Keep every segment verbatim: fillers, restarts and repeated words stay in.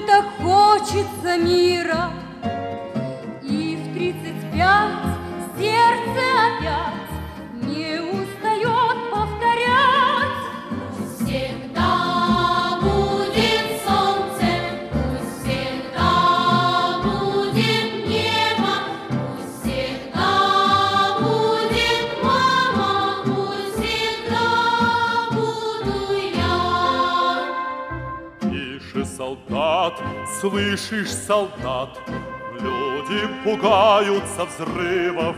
так хочется мира, и в тридцать пять сердце опять не устает повторять. Пусть всегда будет солнце, пусть всегда будет небо, пусть всегда будет мама, пусть всегда буду я. Тише, солдат, слышишь, солдат, люди пугаются взрывов.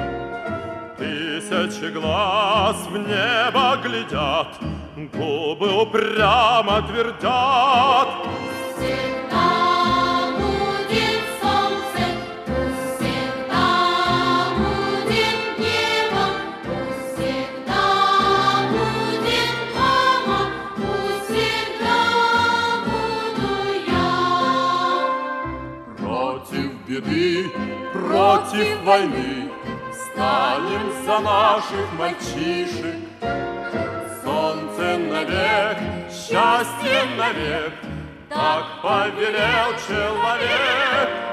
Тысячи глаз в небо глядят, губы упрямо твердят. Всегда будет солнце, пусть всегда будет небо, пусть всегда будет мама, пусть всегда буду я. Против беды, против войны станем за наших мальчишек. Солнце навек, счастье навек, так повелел человек.